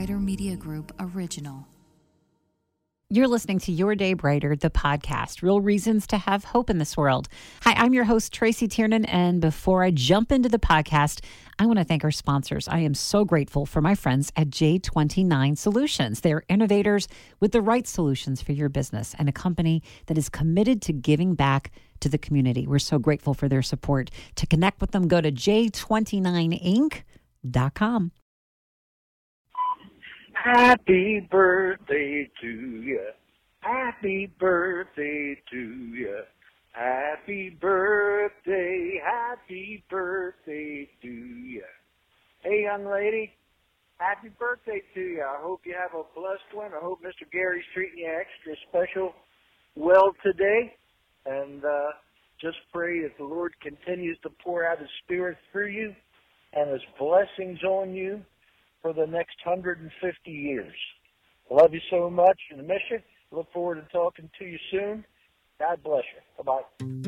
Brighter Media Group original. You're listening to Your Day Brighter, the podcast, real reasons to have hope in this world. Hi, I'm your host, Tracy Tiernan, and before I jump into the podcast, I want to thank our sponsors. I am so grateful for my friends at J29 Solutions. They're innovators with the right solutions for your business and a company that is committed to giving back to the community. We're so grateful for their support. To connect with them, go to j29inc.com. Happy birthday to you. Happy birthday to you. Happy birthday to you. Hey, young lady, happy birthday to you. I hope you have a blessed one. I hope Mr. Gary's treating you extra special well today. And just pray that the Lord continues to pour out His Spirit through you and His blessings on you for the next 150 years. I love you so much and miss you. Look forward to talking to you soon. God bless you. Bye-bye.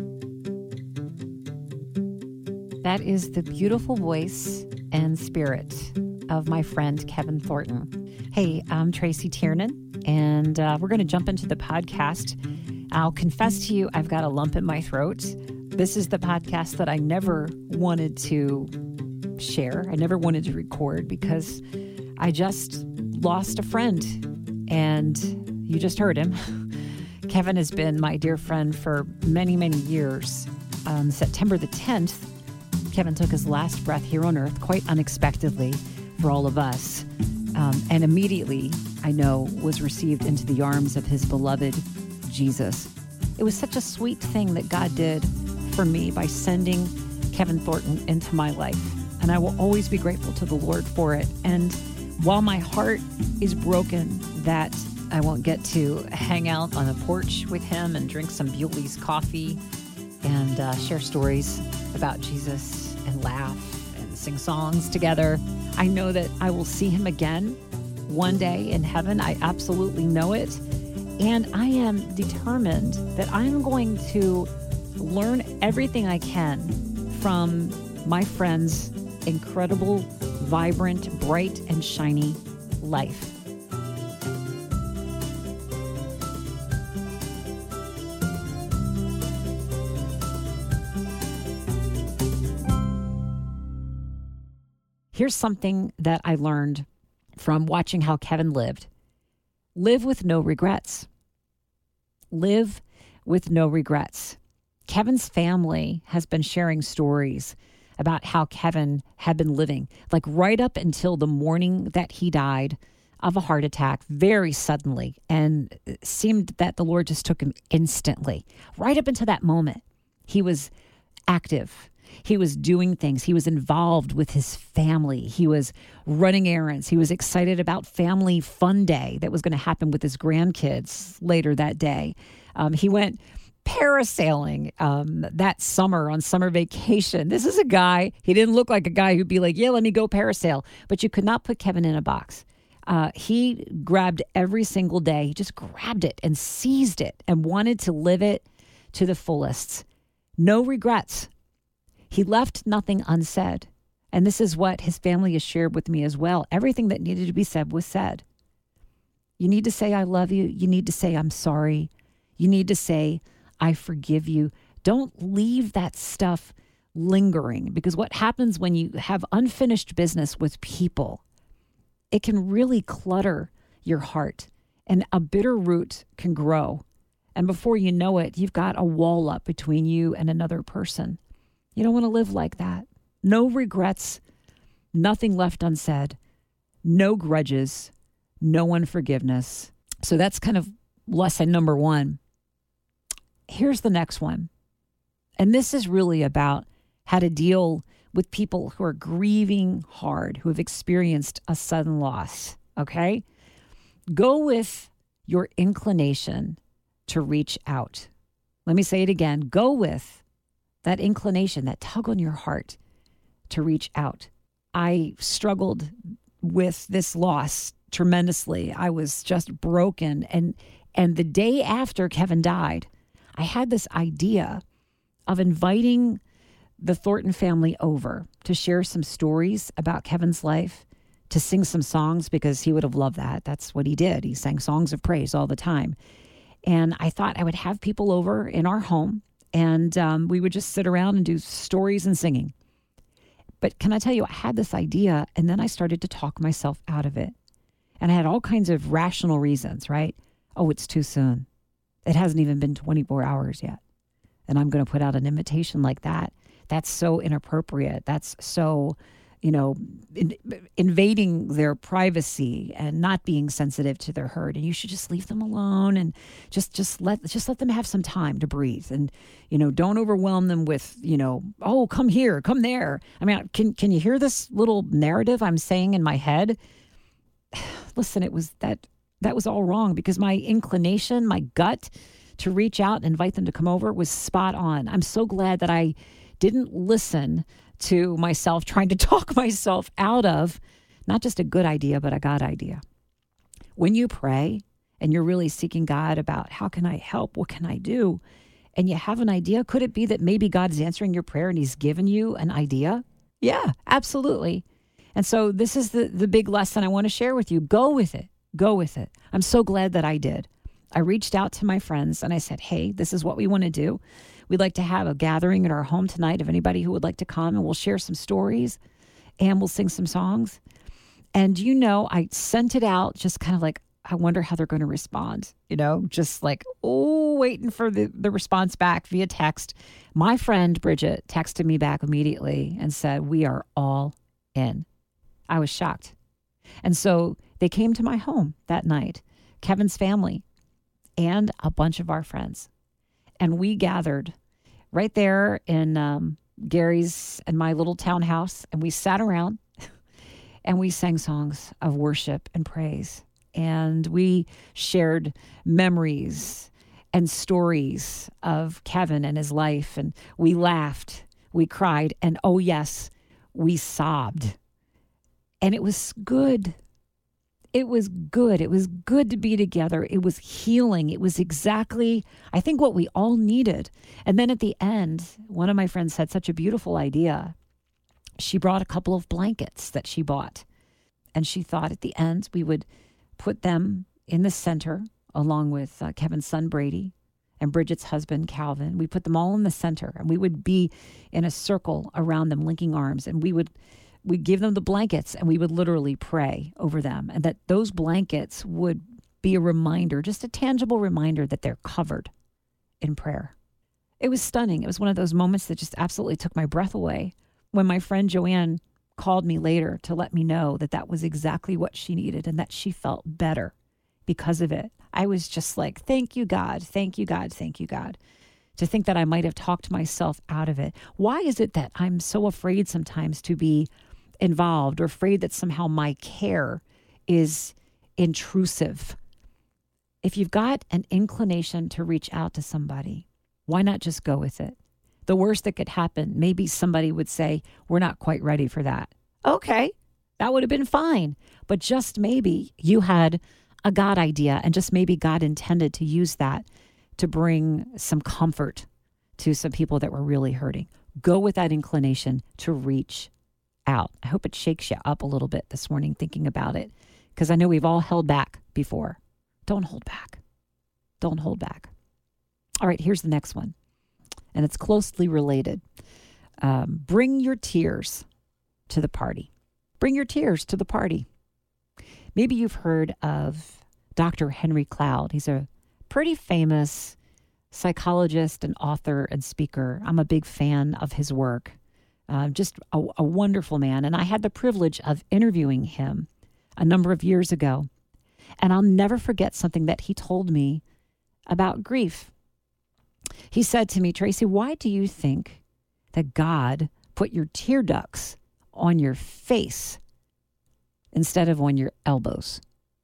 That is the beautiful voice and spirit of my friend Kevin Thornton. Hey, I'm Tracy Tiernan, and we're going to jump into the podcast. I'll confess to you, I've got a lump in my throat. This is the podcast that I never wanted to share. I never wanted to record because I just lost a friend, and you just heard him. Kevin has been my dear friend for many, many years. On September the 10th, Kevin took his last breath here on earth, quite unexpectedly for all of us, and immediately, I know, was received into the arms of his beloved Jesus. It was such a sweet thing that God did for me by sending Kevin Thornton into my life. And I will always be grateful to the Lord for it. And while my heart is broken that I won't get to hang out on a porch with him and drink some Bewley's coffee and share stories about Jesus and laugh and sing songs together, I know that I will see him again one day in heaven. I absolutely know it. And I am determined that I'm going to learn everything I can from my friend's incredible, vibrant, bright, and shiny life. Here's something that I learned from watching how Kevin lived. Live with no regrets. Live with no regrets. Kevin's family has been sharing stories about how Kevin had been living, like right up until the morning that he died of a heart attack very suddenly. And it seemed that the Lord just took him instantly. Right up until that moment, he was active. He was doing things. He was involved with his family. He was running errands. He was excited about family fun day that was going to happen with his grandkids later that day. He went parasailing that summer on summer vacation. This is a guy, he didn't look like a guy who'd be like, yeah, let me go parasail. But you could not put Kevin in a box. He grabbed every single day. He just grabbed it and seized it and wanted to live it to the fullest. No regrets. He left nothing unsaid. And this is what his family has shared with me as well. Everything that needed to be said was said. You need to say, I love you. You need to say, I'm sorry. You need to say, I forgive you. Don't leave that stuff lingering, because what happens when you have unfinished business with people, it can really clutter your heart, and a bitter root can grow. And before you know it, you've got a wall up between you and another person. You don't want to live like that. No regrets, nothing left unsaid, no grudges, no unforgiveness. So that's kind of lesson number one. Here's the next one. And this is really about how to deal with people who are grieving hard, who have experienced a sudden loss, okay? Go with your inclination to reach out. Let me say it again. Go with that inclination, that tug on your heart to reach out. I struggled with this loss tremendously. I was just broken. And the day after Kevin died, I had this idea of inviting the Thornton family over to share some stories about Kevin's life, to sing some songs because he would have loved that. That's what he did. He sang songs of praise all the time. And I thought I would have people over in our home and we would just sit around and do stories and singing. But can I tell you, I had this idea and then I started to talk myself out of it. And I had all kinds of rational reasons, right? Oh, it's too soon. It hasn't even been 24 hours yet. And I'm going to put out an invitation like that. That's so inappropriate. That's so, invading their privacy and not being sensitive to their hurt. And you should just leave them alone and just let them have some time to breathe. And, don't overwhelm them with, oh, come here, come there. I mean, can you hear this little narrative I'm saying in my head? Listen, it was that was all wrong because my inclination, my gut to reach out and invite them to come over was spot on. I'm so glad that I didn't listen to myself trying to talk myself out of not just a good idea, but a God idea. When you pray and you're really seeking God about how can I help? What can I do? And you have an idea, could it be that maybe God's answering your prayer and he's given you an idea? Yeah, absolutely. And so this is the big lesson I want to share with you. Go with it. Go with it. I'm so glad that I did. I reached out to my friends and I said, hey, this is what we want to do. We'd like to have a gathering at our home tonight of anybody who would like to come, and we'll share some stories and we'll sing some songs. And, I sent it out just kind of like, I wonder how they're going to respond, just like, waiting for the response back via text. My friend Bridget texted me back immediately and said, we are all in. I was shocked. And so they came to my home that night, Kevin's family and a bunch of our friends. And we gathered right there in Gary's and my little townhouse, and we sat around and we sang songs of worship and praise. And we shared memories and stories of Kevin and his life. And we laughed, we cried, and oh yes, we sobbed. And it was good. It was good. It was good to be together. It was healing. It was exactly, I think, what we all needed. And then at the end, one of my friends had such a beautiful idea. She brought a couple of blankets that she bought. And she thought at the end we would put them in the center along with Kevin's son, Brady, and Bridget's husband, Calvin. We put them all in the center and we would be in a circle around them, linking arms. And we'd give them the blankets and we would literally pray over them, and that those blankets would be a reminder, just a tangible reminder that they're covered in prayer. It was stunning. It was one of those moments that just absolutely took my breath away when my friend Joanne called me later to let me know that that was exactly what she needed and that she felt better because of it. I was just like, thank you, God. Thank you, God. Thank you, God. To think that I might have talked myself out of it. Why is it that I'm so afraid sometimes to be involved or afraid that somehow my care is intrusive? If you've got an inclination to reach out to somebody, why not just go with it? The worst that could happen, maybe somebody would say, we're not quite ready for that. Okay, that would have been fine. But just maybe you had a God idea, and just maybe God intended to use that to bring some comfort to some people that were really hurting. Go with that inclination to reach out. I hope it shakes you up a little bit this morning thinking about it, because I know we've all held back before. Don't hold back. Don't hold back. All right, here's the next one, and it's closely related. Bring your tears to the party. Bring your tears to the party. Maybe you've heard of Dr. Henry Cloud. He's a pretty famous psychologist and author and speaker. I'm a big fan of his work. Just a wonderful man. And I had the privilege of interviewing him a number of years ago. And I'll never forget something that he told me about grief. He said to me, Tracy, why do you think that God put your tear ducts on your face instead of on your elbows?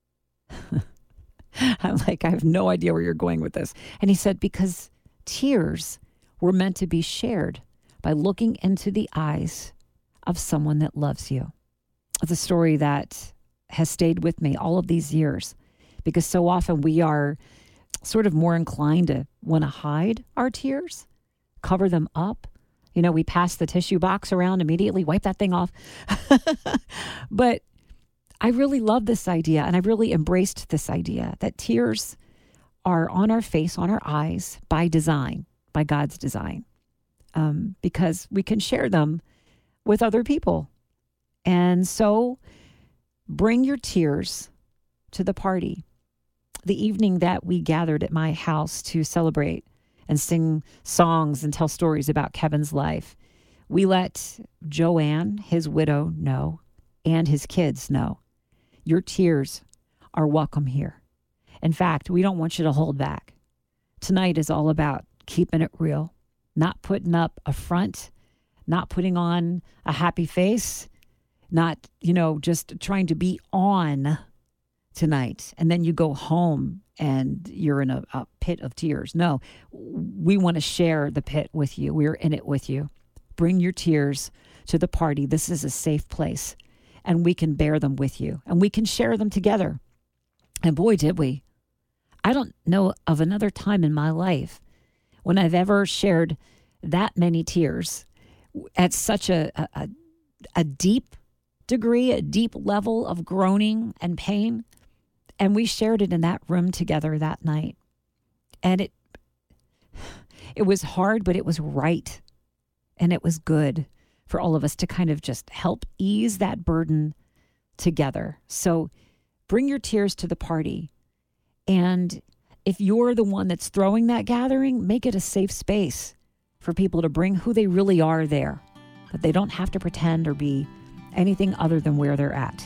I'm like, I have no idea where you're going with this. And he said, because tears were meant to be shared by looking into the eyes of someone that loves you. It's a story that has stayed with me all of these years, because so often we are sort of more inclined to want to hide our tears, cover them up. We pass the tissue box around immediately, wipe that thing off. But I really love this idea, and I really embraced this idea that tears are on our face, on our eyes by design, by God's design, because we can share them with other people. And so bring your tears to the party. The evening that we gathered at my house to celebrate and sing songs and tell stories about Kevin's life, we let Joanne, his widow, know, and his kids know. Your tears are welcome here. In fact, we don't want you to hold back. Tonight is all about keeping it real, not putting up a front, not putting on a happy face, not, just trying to be on tonight. And then you go home and you're in a pit of tears. No, we want to share the pit with you. We're in it with you. Bring your tears to the party. This is a safe place, and we can bear them with you, and we can share them together. And boy, did we. I don't know of another time in my life when I've ever shared that many tears at such a deep degree, a deep level of groaning and pain. And we shared it in that room together that night. And it was hard, but it was right. And it was good for all of us to kind of just help ease that burden together. So bring your tears to the party. And if you're the one that's throwing that gathering, make it a safe space for people to bring who they really are there. But they don't have to pretend or be anything other than where they're at.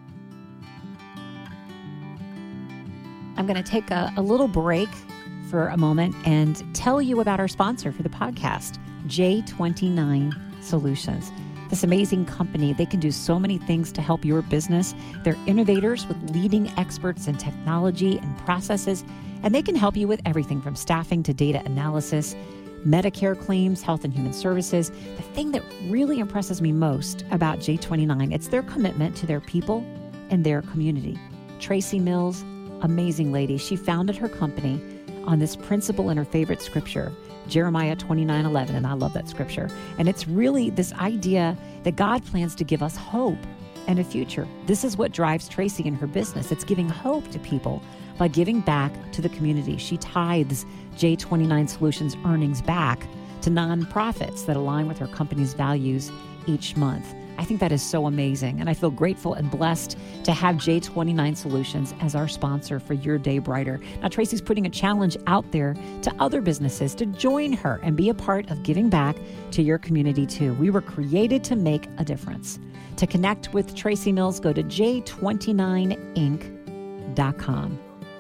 I'm going to take a little break for a moment and tell you about our sponsor for the podcast, J29 Solutions. This amazing company, they can do so many things to help your business. They're innovators with leading experts in technology and processes, and they can help you with everything from staffing to data analysis, Medicare claims, health and human services. The thing that really impresses me most about J29, it's their commitment to their people and their community. Tracy Mills, amazing lady. She founded her company on this principle in her favorite scripture, Jeremiah 29:11, and I love that scripture. And it's really this idea that God plans to give us hope and a future. This is what drives Tracy in her business. It's giving hope to people by giving back to the community. She tithes J29 Solutions earnings back to nonprofits that align with her company's values each month. I think that is so amazing, and I feel grateful and blessed to have J29 Solutions as our sponsor for Your Day Brighter. Now, Tracy's putting a challenge out there to other businesses to join her and be a part of giving back to your community too. We were created to make a difference. To connect with Tracy Mills, go to j29inc.com.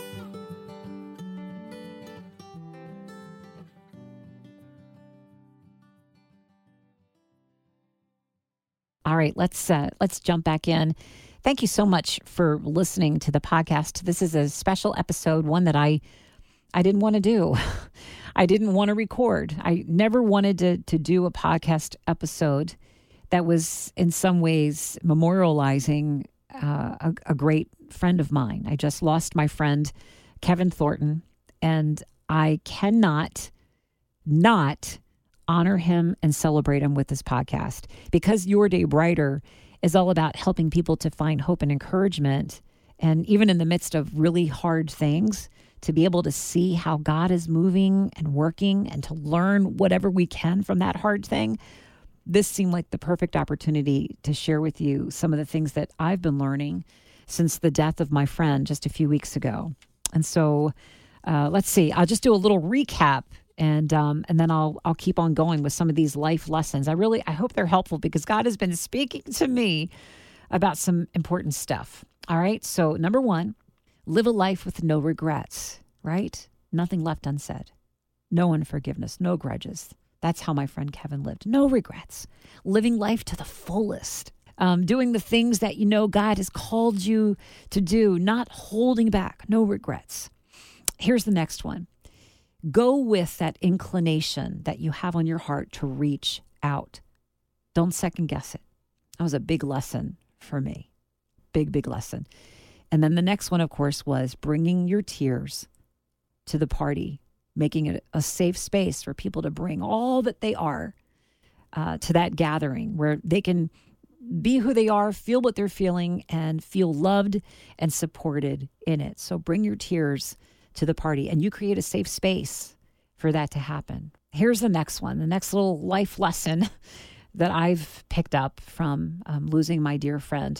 All right, let's jump back in. Thank you so much for listening to the podcast. This is a special episode, one that I didn't want to do. I didn't want to record. I never wanted to do a podcast episode that was in some ways memorializing a great friend of mine. I just lost my friend, Kevin Thornton, and I cannot not honor him and celebrate him with this podcast, because Your Day Brighter is all about helping people to find hope and encouragement. And even in the midst of really hard things, to be able to see how God is moving and working and to learn whatever we can from that hard thing. This seemed like the perfect opportunity to share with you some of the things that I've been learning since the death of my friend just a few weeks ago. And so let's see, I'll just do a little recap. And then I'll keep on going with some of these life lessons. I hope they're helpful, because God has been speaking to me about some important stuff. All right. So 1, live a life with no regrets, right? Nothing left unsaid. No unforgiveness, no grudges. That's how my friend Kevin lived. No regrets. Living life to the fullest. Doing the things that God has called you to do, not holding back. No regrets. Here's the next one. Go with that inclination that you have on your heart to reach out. Don't second guess it. That was a big lesson for me. Big lesson. And then the next one, of course, was bringing your tears to the party, making it a safe space for people to bring all that they are to that gathering where they can be who they are, feel what they're feeling, and feel loved and supported in it. So bring your tears to the party, and you create a safe space for that to happen. Here's the next one, the next little life lesson that I've picked up from losing my dear friend.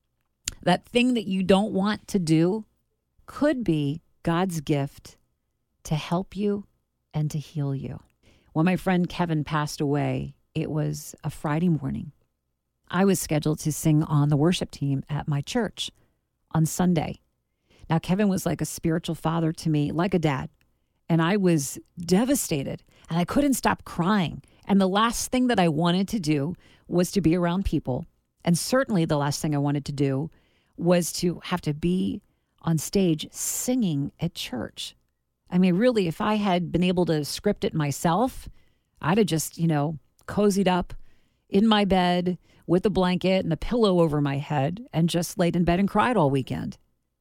That thing that you don't want to do could be God's gift to help you and to heal you. When my friend Kevin passed away, it was a Friday morning. I was scheduled to sing on the worship team at my church on Sunday. Now, Kevin was like a spiritual father to me, like a dad. And I was devastated, and I couldn't stop crying. And the last thing that I wanted to do was to be around people. And certainly the last thing I wanted to do was to have to be on stage singing at church. I mean, really, if I had been able to script it myself, I'd have just, cozied up in my bed with a blanket and a pillow over my head and just laid in bed and cried all weekend.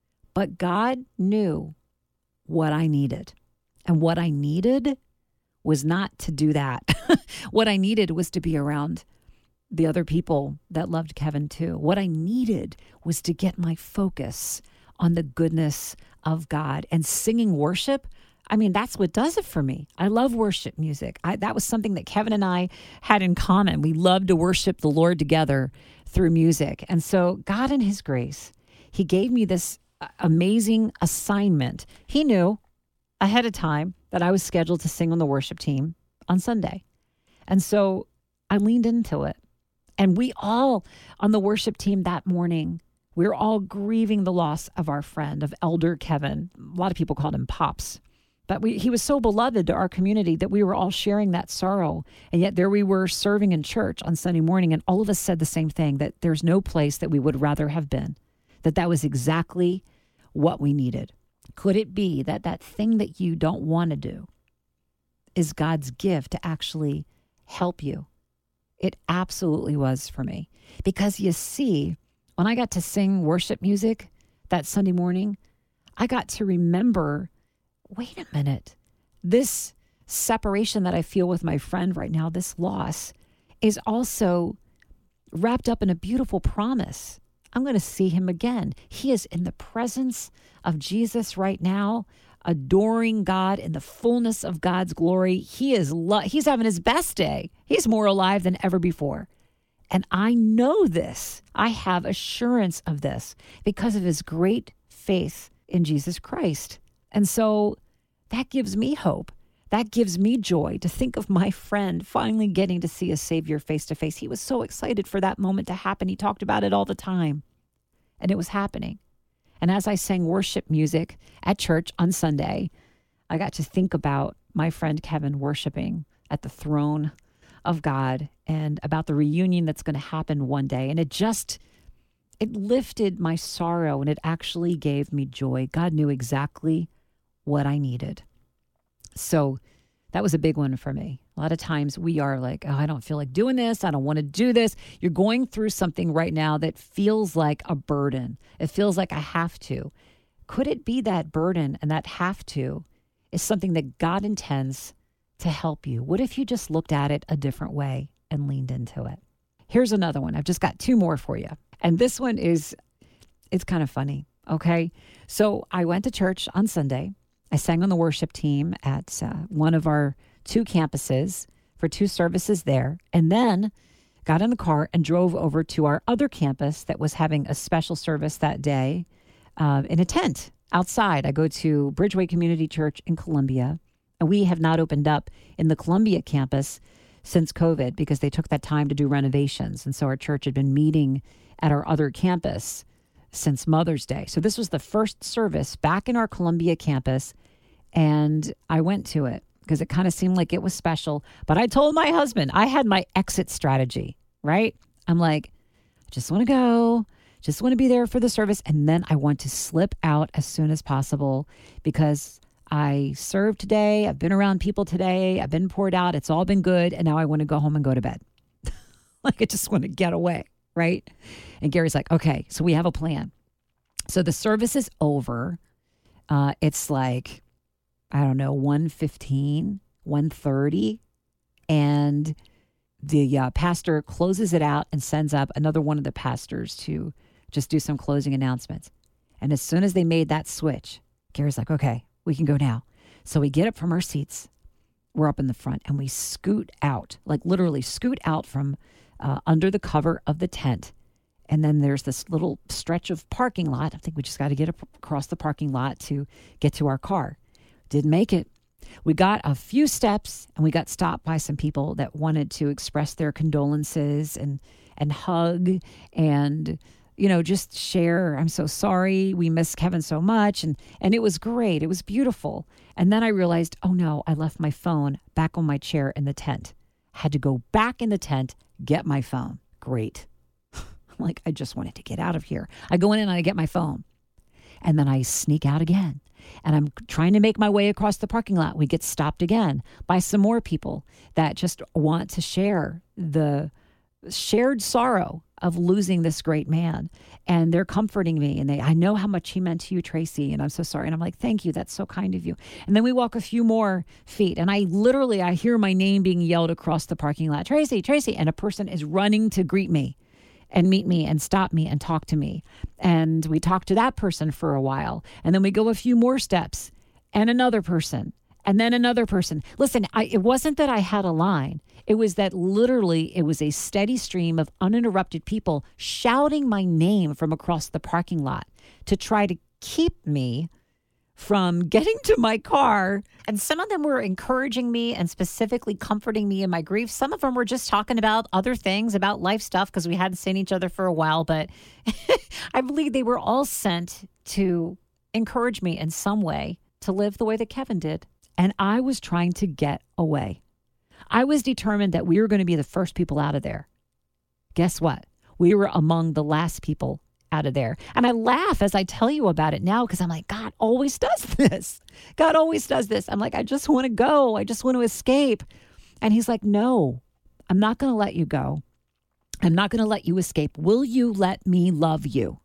But God knew what I needed. And what I needed was not to do that. What I needed was to be around the other people that loved Kevin too. What I needed was to get my focus on the goodness of God. And singing worship, I mean, that's what does it for me. I love worship music. That was something that Kevin and I had in common. We loved to worship the Lord together through music. And so God in his grace, he gave me this amazing assignment. He knew ahead of time that I was scheduled to sing on the worship team on Sunday. And so I leaned into it. And we all on the worship team that morning, we were all grieving the loss of our friend, of Elder Kevin. A lot of people called him Pops. But he was so beloved to our community that we were all sharing that sorrow. And yet there we were serving in church on Sunday morning, and all of us said the same thing, that there's no place that we would rather have been, that was exactly what we needed. Could it be that that thing that you don't want to do is God's gift to actually help you? It absolutely was for me. Because you see, when I got to sing worship music that Sunday morning, I got to remember, wait a minute, this separation that I feel with my friend right now, this loss, is also wrapped up in a beautiful promise. I'm going to see him again. He is in the presence of Jesus right now, adoring God in the fullness of God's glory. He's having his best day. He's more alive than ever before. And I know this. I have assurance of this because of his great faith in Jesus Christ. And so that gives me hope. That gives me joy to think of my friend finally getting to see a Savior face to face. He was so excited for that moment to happen. He talked about it all the time. And it was happening. And as I sang worship music at church on Sunday, I got to think about my friend Kevin worshiping at the throne of God and about the reunion that's going to happen one day. And it lifted my sorrow, and it actually gave me joy. God knew exactly what I needed. So that was a big one for me. A lot of times we are like, oh, I don't feel like doing this. I don't want to do this. You're going through something right now that feels like a burden. It feels like I have to. Could it be that burden and that have to is something that God intends to help you? What if you just looked at it a different way and leaned into it? Here's another one. I've just got two more for you. And this one it's kind of funny. Okay. So I went to church on Sunday. I sang on the worship team at one of our 2 campuses for 2 services there, and then got in the car and drove over to our other campus that was having a special service that day in a tent outside. I go to Bridgeway Community Church in Columbia, and we have not opened up in the Columbia campus since COVID because they took that time to do renovations. And so our church had been meeting at our other campus since Mother's Day. So this was the first service back in our Columbia campus, and I went to it because it kind of seemed like it was special. But I told my husband, I had my exit strategy, right? I'm like, I just want to go, just want to be there for the service, and then I want to slip out as soon as possible because I served today, I've been around people today, I've been poured out, it's all been good, and now I want to go home and go to bed. Like I just want to get away, right? And Gary's like, okay, so we have a plan. So the service is over. It's like, I don't know, 1:15, 1:30. And the pastor closes it out and sends up another one of the pastors to just do some closing announcements. And as soon as they made that switch, Gary's like, okay, we can go now. So we get up from our seats. We're up in the front and we scoot out, like literally scoot out from under the cover of the tent. And then there's this little stretch of parking lot. I think we just got to get across the parking lot to get to our car. Didn't make it. We got a few steps and we got stopped by some people that wanted to express their condolences and hug and, just share. I'm so sorry. We miss Kevin so much. And it was great. It was beautiful. And then I realized, oh no, I left my phone back on my chair in the tent. Had to go back in the tent, get my phone. Great. Like, I just wanted to get out of here. I go in and I get my phone. And then I sneak out again. And I'm trying to make my way across the parking lot. We get stopped again by some more people that just want to share the shared sorrow of losing this great man. And they're comforting me. And I know how much he meant to you, Tracy. And I'm so sorry. And I'm like, thank you. That's so kind of you. And then we walk a few more feet. And I hear my name being yelled across the parking lot. Tracy, Tracy. And a person is running to greet me and meet me and stop me and talk to me. And we talk to that person for a while. And then we go a few more steps and another person and then another person. Listen, it wasn't that I had a line. It was that literally it was a steady stream of uninterrupted people shouting my name from across the parking lot to try to keep me from getting to my car. And some of them were encouraging me and specifically comforting me in my grief. Some of them were just talking about other things, about life stuff, because we hadn't seen each other for a while. But I believe they were all sent to encourage me in some way to live the way that Kevin did. And I was trying to get away. I was determined that we were going to be the first people out of there. Guess what? We were among the last people out of there. And I laugh as I tell you about it now because I'm like, God always does this. God always does this. I'm like, I just want to go. I just want to escape. And he's like, no, I'm not going to let you go. I'm not going to let you escape. Will you let me love you?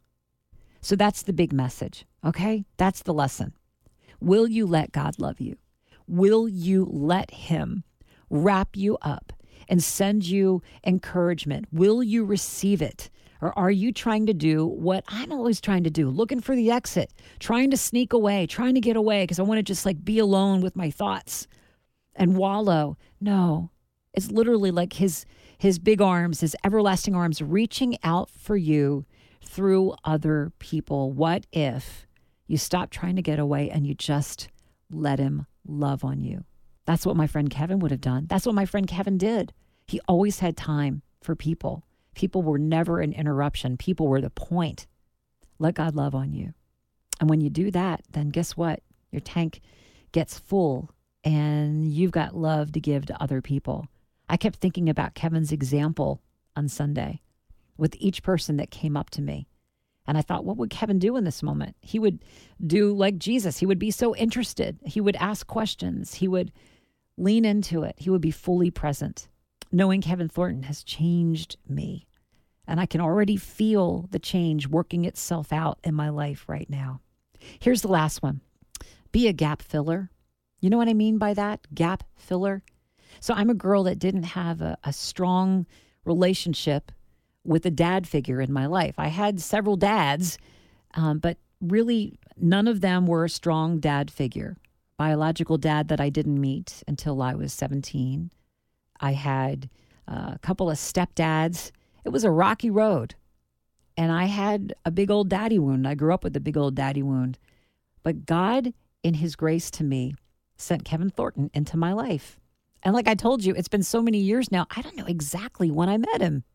So that's the big message. Okay. That's the lesson. Will you let God love you? Will you let him wrap you up and send you encouragement? Will you receive it? Or are you trying to do what I'm always trying to do, looking for the exit, trying to sneak away, trying to get away because I want to just like be alone with my thoughts and wallow? No, it's literally like his big arms, his everlasting arms reaching out for you through other people. What if you stop trying to get away and you just let him love on you? That's what my friend Kevin would have done. That's what my friend Kevin did. He always had time for people. People were never an interruption. People were the point. Let God love on you. And when you do that, then guess what? Your tank gets full and you've got love to give to other people. I kept thinking about Kevin's example on Sunday with each person that came up to me. And I thought, what would Kevin do in this moment? He would do like Jesus. He would be so interested. He would ask questions. He would lean into it. He would be fully present. Knowing Kevin Thornton has changed me. And I can already feel the change working itself out in my life right now. Here's the last one. Be a gap filler. You know what I mean by that? Gap filler. So I'm a girl that didn't have a strong relationship with a dad figure in my life. I had several dads, but really none of them were a strong dad figure. Biological dad that I didn't meet until I was 17. I had a couple of stepdads. It was a rocky road. And I had a big old daddy wound. I grew up with a big old daddy wound. But God, in his grace to me, sent Kevin Thornton into my life. And like I told you, it's been so many years now, I don't know exactly when I met him.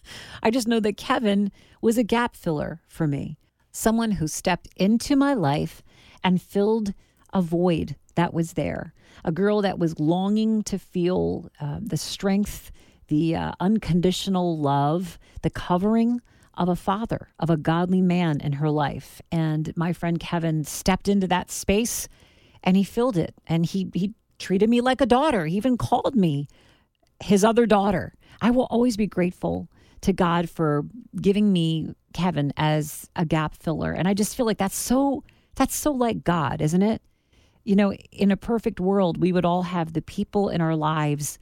I just know that Kevin was a gap filler for me. Someone who stepped into my life and filled a void that was there. A girl that was longing to feel the strength, the unconditional love, the covering of a father, of a godly man in her life. And my friend Kevin stepped into that space and he filled it. And he treated me like a daughter. He even called me his other daughter. I will always be grateful to God for giving me Kevin as a gap filler. And I just feel like that's so like God, isn't it? You know, in a perfect world, we would all have the people in our lives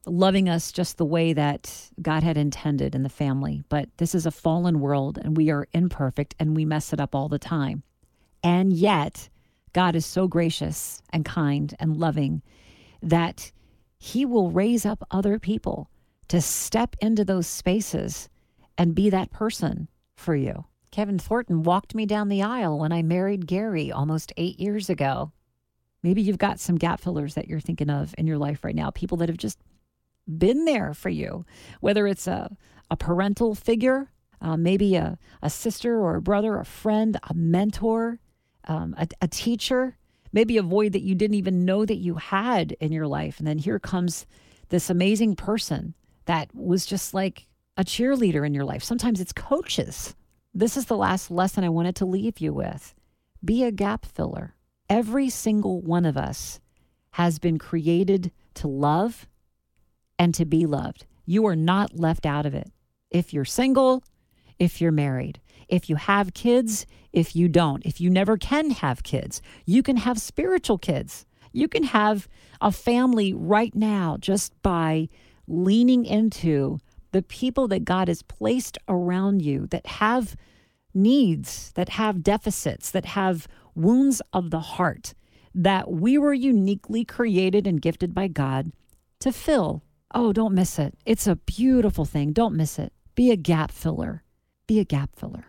loving us just the way that God had intended in the family. But this is a fallen world, and we are imperfect, and we mess it up all the time. And yet, God is so gracious and kind and loving that he will raise up other people to step into those spaces and be that person for you. Kevin Thornton walked me down the aisle when I married Gary almost 8 years ago. Maybe you've got some gap fillers that you're thinking of in your life right now, people that have just been there for you, whether it's a parental figure, maybe a sister or a brother, a friend, a mentor, a teacher, maybe a void that you didn't even know that you had in your life. And then here comes this amazing person that was just like a cheerleader in your life. Sometimes it's coaches. This is the last lesson I wanted to leave you with. Be a gap filler. Every single one of us has been created to love and to be loved. You are not left out of it. If you're single, if you're married, if you have kids, if you don't, if you never can have kids, you can have spiritual kids. You can have a family right now just by leaning into the people that God has placed around you that have needs, that have deficits, that have wounds of the heart, that we were uniquely created and gifted by God to fill. Oh, don't miss it. It's a beautiful thing. Don't miss it. Be a gap filler. Be a gap filler.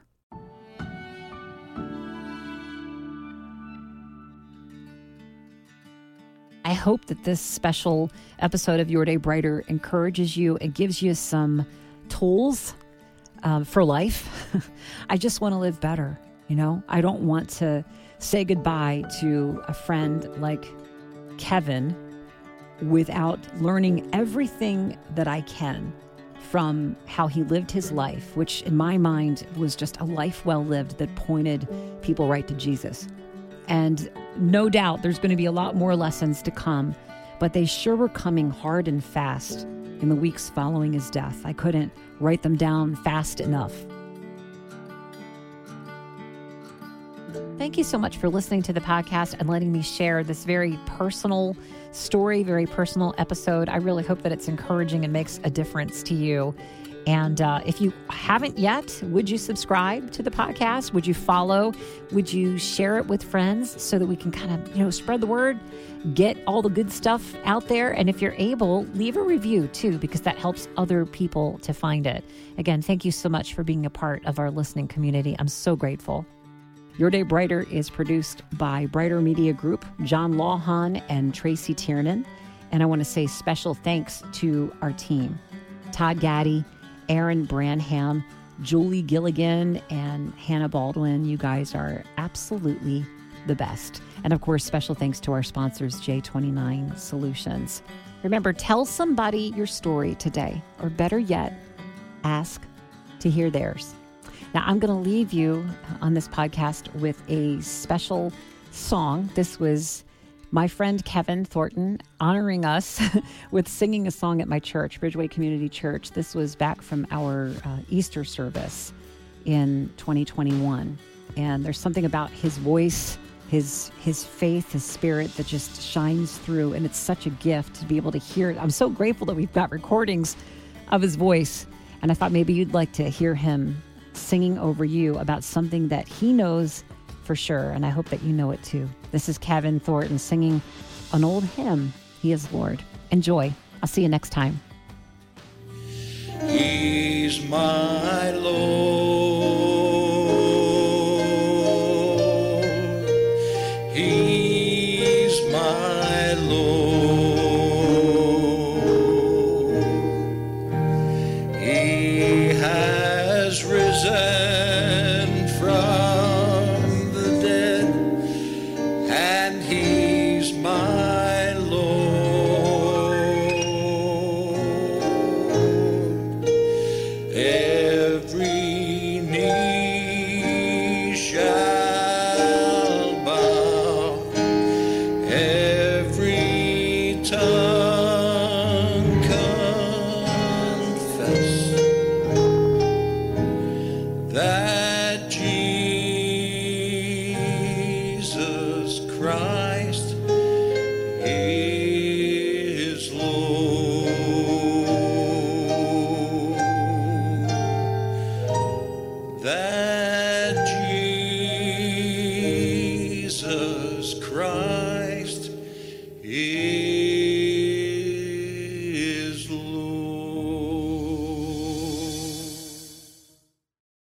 I hope that this special episode of Your Day Brighter encourages you and gives you some tools for life. I just want to live better. I don't want to say goodbye to a friend like Kevin without learning everything that I can from how he lived his life, which in my mind was just a life well lived that pointed people right to Jesus. And no doubt there's going to be a lot more lessons to come, but they sure were coming hard and fast in the weeks following his death. I couldn't write them down fast enough. Thank you so much for listening to the podcast and letting me share this very personal story, very personal episode. I really hope that it's encouraging and makes a difference to you. And if you haven't yet, would you subscribe to the podcast? Would you follow? Would you share it with friends so that we can kind of, spread the word, get all the good stuff out there? And if you're able, leave a review too, because that helps other people to find it. Again, thank you so much for being a part of our listening community. I'm so grateful. Your Day Brighter is produced by Brighter Media Group, John Lawhon and Tracy Tiernan. And I want to say special thanks to our team, Todd Gaddy, Aaron Branham, Julie Gilligan, and Hannah Baldwin. You guys are absolutely the best. And of course, special thanks to our sponsors, J29 Solutions. Remember, tell somebody your story today, or better yet, ask to hear theirs. Now, I'm going to leave you on this podcast with a special song. This was my friend Kevin Thornton honoring us with singing a song at my church, Bridgeway Community Church. This was back from our Easter service in 2021. And there's something about his voice, his faith, his spirit that just shines through. And it's such a gift to be able to hear it. I'm so grateful that we've got recordings of his voice. And I thought maybe you'd like to hear him singing over you about something that he knows for sure. And I hope that you know it too. This is Kevin Thornton singing an old hymn, He is Lord. Enjoy. I'll see you next time. He's my Lord. He's my Lord. He has risen from the dead, and he's my Lord. Every knee shall bow, every tongue confess that Jesus Christ is Lord. that Jesus Christ